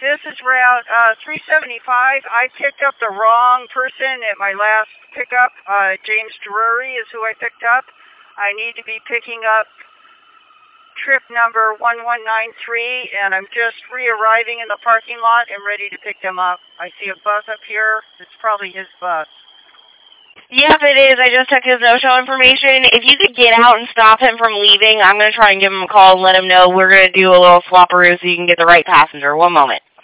This is Route 375. I picked up the wrong person at my last pickup. James Drury is who I picked up. I need to be picking up trip number 1193, and I'm just re-arriving in the parking lot and ready to pick them up. I see a bus up here. It's probably his bus. Yep, it is. I just took his no-show information. If you could get out and stop him from leaving, I'm going to try and give him a call and let him know we're going to do a little swapperoo so you can get the right passenger. One moment.